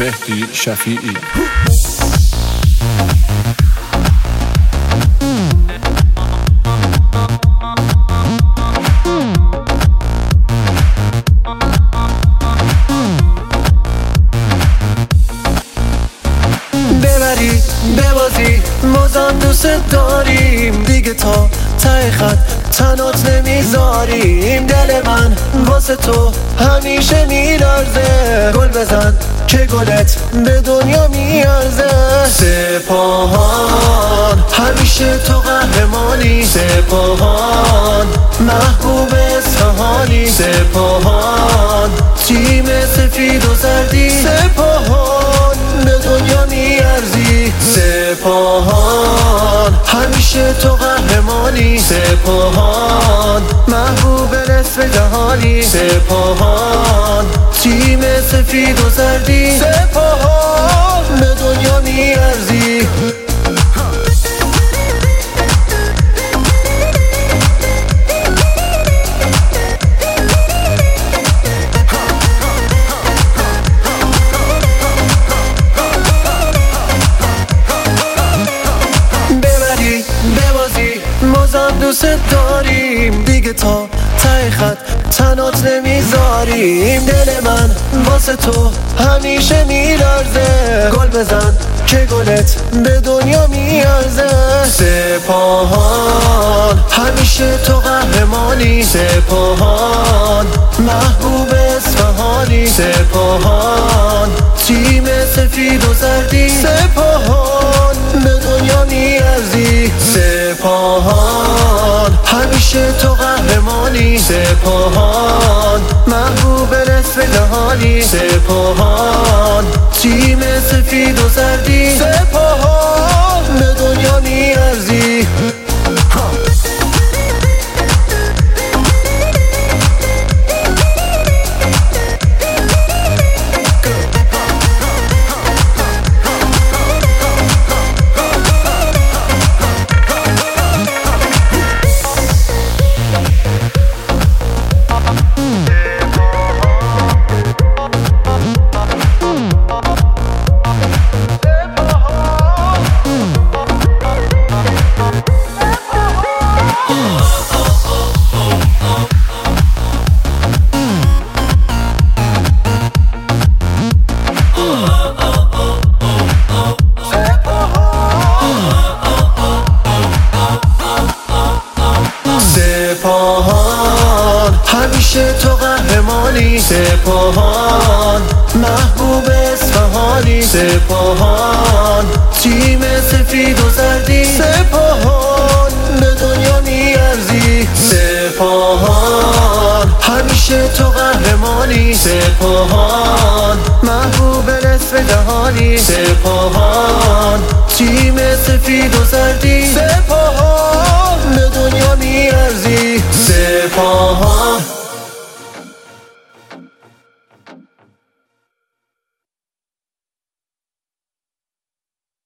مهدی شفیعی. ببری ببازی مازم دوست داریم، دیگه تا ته خط تنات نمیذاریم. دل من واسه تو همیشه میلرزه، گل بزن که گلت به دنیا میارزه. سپاهان همیشه تو قهرمانی، سپاهان محبوب اصفهانی، سپاهان تیم سفید و زردی، سپاهان به دنیا میارزی. سپاهان همیشه تو قهرمانی، سپاهان محبوب نصف جهانی، سپاهان تیم سفید و زردی، سپاهان به دنیا میارزی. مازم دوست داریم، دیگه تا ته خط تنات نمیذاریم. دل من واسه تو همیشه میلرزه، گل بزن که گلت به دنیا میارزه. سپاهان همیشه تو قهرمانی، سپاهان محبوب اصفهانی، سپاهان تیم سفید و زردی، سپاهان به دنیا میارزی. سپاهان همیشه تو قهرمانی، سپاهان محبوب نصف جهانی، سپاهان تیم سفید و زردی، سپاهان به دنیا میارزی. سپاهان همیشه تو قهرمانی، سپاهان محبوب اصفهانی، سپاهان تیم سفید و زردی، سپاهان به دنیا میارزی. سپاهان همیشه تو قهرمانی، سپاهان محبوب نصف جهانی، سپاهان تیم سفید و زردی، سپاهان به دنیا میارزی. سپاهان